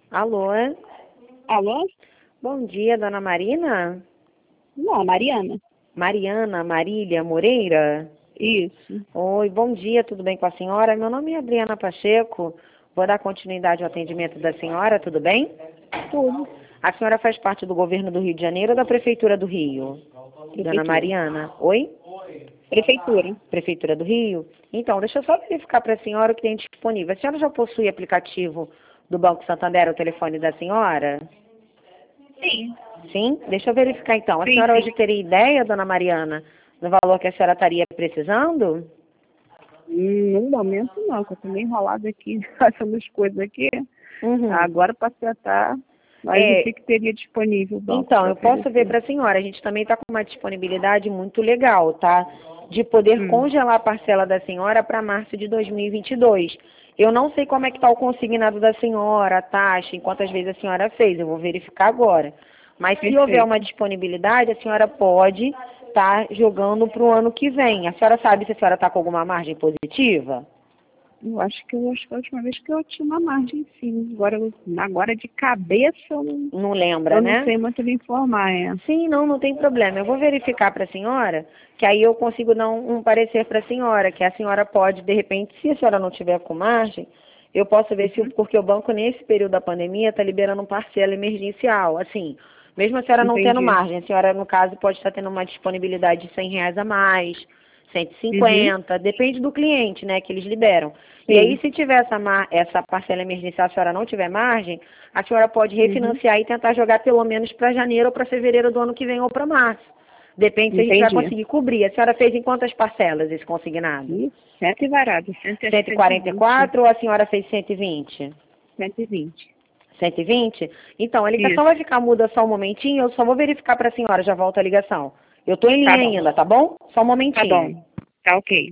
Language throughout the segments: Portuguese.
Alô? Alô? Bom dia, dona Marina? Não, Mariana. Mariana Marília Moreira? Isso. Oi, bom dia, tudo bem com a senhora? Meu nome é Adriana Pacheco. Vou dar continuidade ao atendimento da senhora, tudo bem? Tudo. A senhora faz parte do governo do Rio de Janeiro ou da Prefeitura do Rio? Dona Prefeitura. Mariana? Oi? Prefeitura. Prefeitura do Rio? Então, deixa eu só verificar para a senhora o que tem disponível. A senhora já possui aplicativo do Banco Santander, o telefone da senhora? Sim. Sim? Deixa eu verificar então. A Sim, senhora sim. hoje teria ideia, dona Mariana, do valor que a senhora estaria precisando? No momento não, que eu tô meio enrolada aqui, fazendo as coisas aqui. Uhum. Agora para acertar, mas o É, que teria disponível o banco então, para eu posso ver oferecer? para a senhora. A gente também está com uma disponibilidade muito legal, tá? De poder Hum. congelar a parcela da senhora para março de 2022. Eu não sei como é que está o consignado da senhora, a taxa, em quantas vezes a senhora fez. Eu vou verificar agora. Mas se houver uma Perfeito. disponibilidade, a senhora pode estar jogando para o ano que vem. A senhora sabe se a senhora está com alguma margem positiva? Acho que a última vez que eu tinha uma margem, sim. Agora de cabeça Não lembra, eu não né? sei muito lhe informar, é. Sim, não tem problema. Eu vou verificar para a senhora, que aí eu consigo dar um parecer para a senhora, que a senhora pode, de repente, se a senhora não tiver com margem, eu posso ver se, Uhum. porque o banco, nesse período da pandemia, está liberando parcela emergencial. Assim, mesmo a senhora não tendo Entendi. margem, a senhora, no caso, pode estar tendo uma disponibilidade de R$ 100 a mais, Uhum. 150, depende do cliente, né, que eles liberam. E aí, Sim. se tiver essa parcela emergencial, a senhora não tiver margem, a senhora pode Uhum. refinanciar e tentar jogar pelo menos para janeiro ou para fevereiro do ano que vem ou para março. Depende se a gente vai Entendi. conseguir cobrir. A senhora fez em quantas parcelas esse consignado? E 7 varados, acho que 120. 144 ou a senhora fez 120? 120. 120? Então, a ligação vai Isso. ficar muda só um momentinho, eu só vou verificar para a senhora, já volto a ligação. Eu estou em Tá linha bom. ainda, tá bom? Só um Tá momentinho. bom. Tá ok.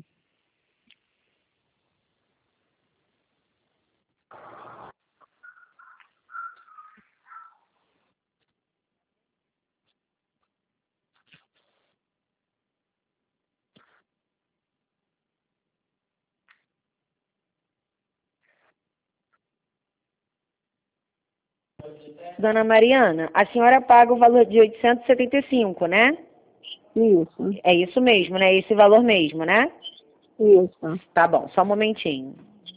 Dona Mariana, a senhora paga o valor de 875, né? Isso. É isso mesmo, né? Esse valor mesmo, né? Isso. Tá bom, só um momentinho.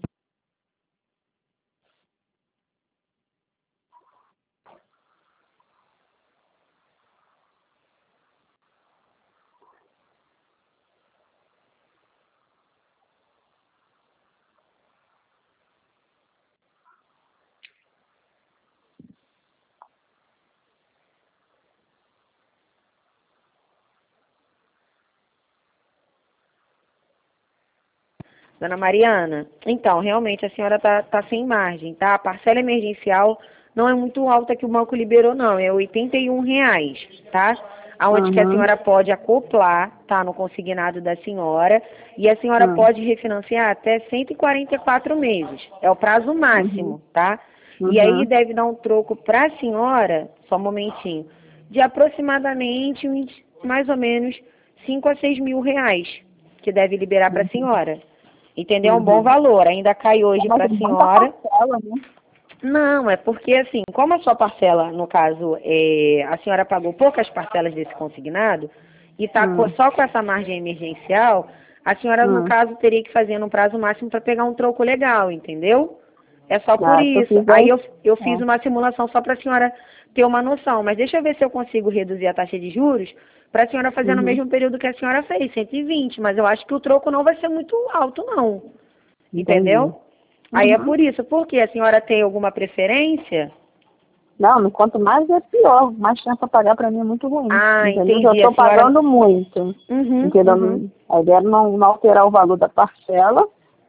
Dona Mariana, então, realmente a senhora tá sem margem, tá? A parcela emergencial não é muito alta que o banco liberou, não. É R$ 81, tá? Aonde que a Aham. senhora pode acoplar, tá? No consignado da senhora. E a senhora Ah. pode refinanciar até 144 meses. É o prazo Uhum. máximo, tá? E aí Uhum. deve dar um troco para a senhora, só um momentinho, de aproximadamente mais ou menos 5 a 6 mil reais, que deve liberar para a Uhum. senhora. Entendeu? É um bom Uhum. valor. Ainda cai É, hoje mas para a tem muita senhora. parcela, né? Não, é porque assim, como a sua parcela, no caso, a senhora pagou poucas parcelas desse consignado e está Hum. só com essa margem emergencial, a senhora, no Hum. caso, teria que fazer no prazo máximo para pegar um troco legal, entendeu? É só por Ah, se eu isso. fizer. Aí eu fiz É. uma simulação só para a senhora ter uma noção. Mas deixa eu ver se eu consigo reduzir a taxa de juros para a senhora fazer no Uhum. mesmo período que a senhora fez, 120. Mas eu acho que o troco não vai ser muito alto, não. Entendi. Entendeu? Aí é Uhum. por isso. Por quê? A senhora tem alguma preferência? Não, quanto mais é pior. Mais tempo a pagar para mim é muito ruim. Ah, Entendeu? Já entendi. A estou senhora. pagando muito. Uhum, uhum. Entendeu? A ideia é não alterar o valor da parcela,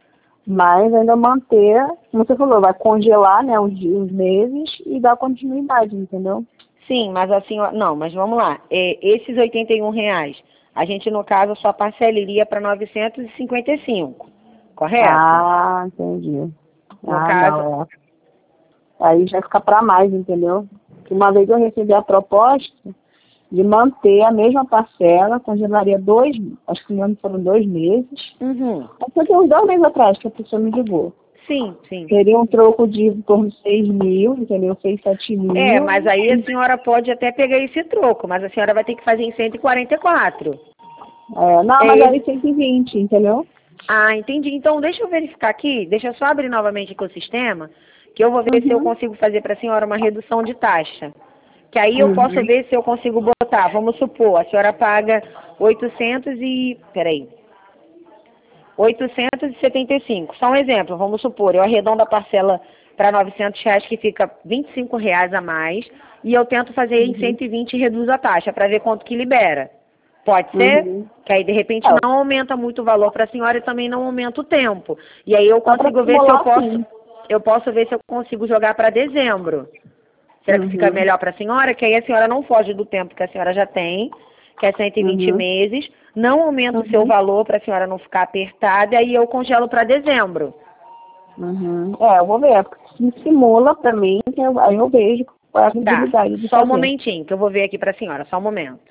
mas ainda manter, como você falou, vai congelar, né, uns dias, uns meses e dar continuidade, entendeu? Sim, mas a senhora. Não, mas vamos lá. Esses R$ 81, a gente, no caso, só parcelaria para 955, correto? Ah, entendi. No Ah, caso. não, é. Aí já fica para mais, entendeu? Porque uma vez eu recebi a proposta de manter a mesma parcela, congelaria acho que não foram 2 meses. Uhum. Mas foi uns 2 meses atrás que a pessoa me ligou. Sim, sim. Seria um troco de em torno de 6 mil, entendeu? 6, 7 mil. Mas aí a senhora pode até pegar esse troco, mas a senhora vai ter que fazer em 144. Não, mas aí 120, entendeu? Ah, entendi. Então, deixa eu verificar aqui, deixa eu só abrir novamente aqui o sistema, que eu vou ver se eu consigo fazer para a senhora uma redução de taxa. Que aí eu posso ver se eu consigo botar, vamos supor, a senhora paga 875. Só um exemplo, vamos supor, eu arredondo a parcela para R$ 900, que fica R$ 25 a mais, e eu tento fazer em 120 e reduzo a taxa, para ver quanto que libera. Pode ser? Que aí, de repente, não aumenta muito o valor para a senhora e também não aumenta o tempo. E aí eu consigo ver se eu posso ver se eu consigo jogar para dezembro. Será que fica melhor para a senhora? Que aí a senhora não foge do tempo que a senhora já tem, que é 120 meses, não aumenta o seu valor para a senhora não ficar apertada, e aí eu congelo para dezembro. Eu vou ver, se simula para mim, aí eu vejo qual é a visibilidade de Só um momentinho, que eu vou ver aqui para a senhora, só um momento.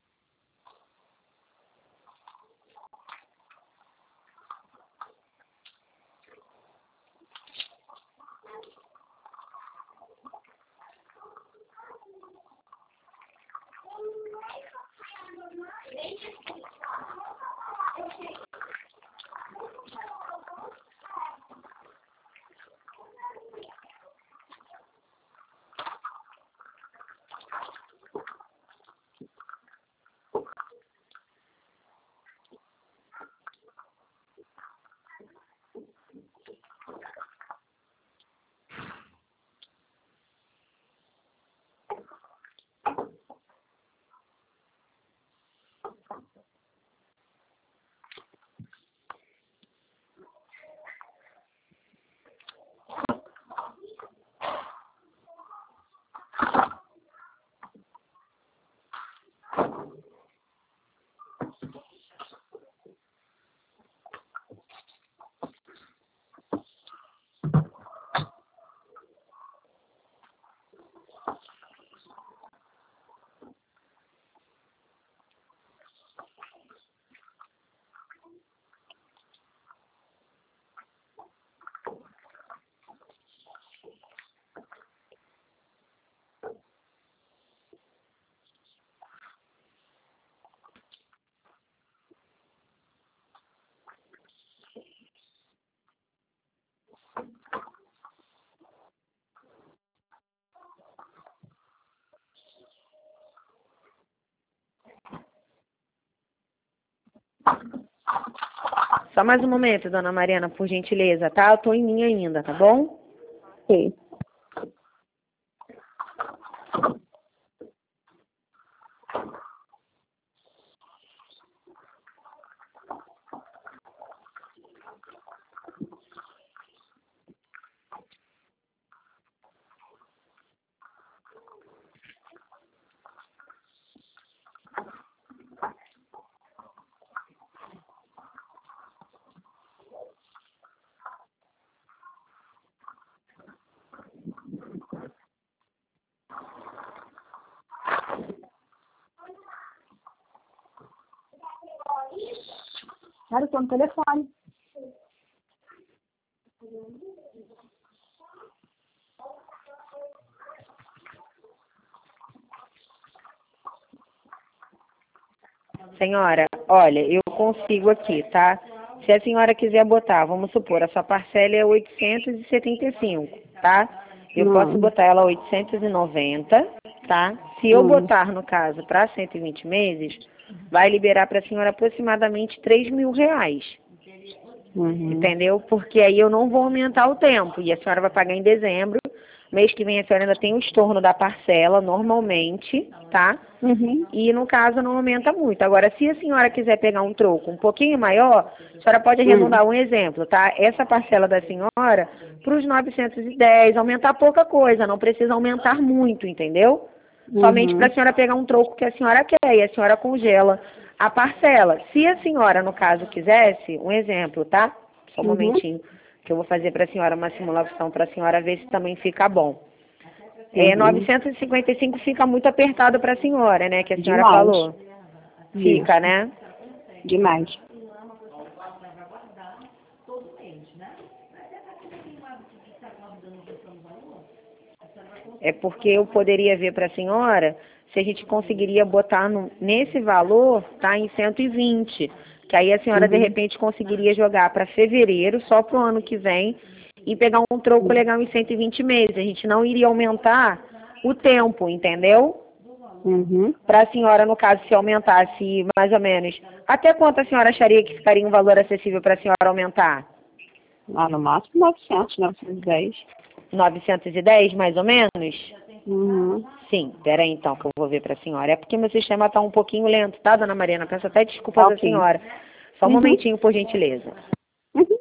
Só mais um momento, dona Mariana, por gentileza, tá? Eu tô em linha ainda, tá bom? Ok. Cara, eu tô no telefone. Senhora, olha, eu consigo aqui, tá? Se a senhora quiser botar, vamos supor, a sua parcela é 875, tá? Eu posso botar ela 890, tá? Se eu botar, no caso, para 120 meses, vai liberar para a senhora aproximadamente R$ 3.000. Entendeu? Porque aí eu não vou aumentar o tempo e a senhora vai pagar em dezembro. Mês que vem a senhora ainda tem o estorno da parcela, normalmente, tá? E no caso não aumenta muito. Agora, se a senhora quiser pegar um troco um pouquinho maior, a senhora pode arredondar um exemplo, tá? Essa parcela da senhora para os 910, aumentar pouca coisa, não precisa aumentar muito, entendeu? Somente para a senhora pegar um troco que a senhora quer e a senhora congela a parcela. Se a senhora, no caso, quisesse, um exemplo, tá? Só um momentinho, que eu vou fazer para a senhora uma simulação para a senhora ver se também fica bom. 955 fica muito apertado para a senhora, né? Que a senhora falou. Fica, né? Demais. É porque eu poderia ver para a senhora se a gente conseguiria botar nesse valor, tá, em 120. Que aí a senhora, de Uhum. repente, conseguiria jogar para fevereiro, só para o ano que vem, e pegar um troco legal em 120 meses. A gente não iria aumentar o tempo, entendeu? Uhum. Para a senhora, no caso, se aumentasse mais ou menos, até quanto a senhora acharia que ficaria um valor acessível para a senhora aumentar? Ah, no máximo 900, 910. 910, mais ou menos? Uhum. Sim, peraí então que eu vou ver para a senhora. É porque meu sistema está um pouquinho lento, tá, dona Mariana? Peço até desculpas Tá à ok. senhora. Só um Uhum. momentinho, por gentileza. Uhum.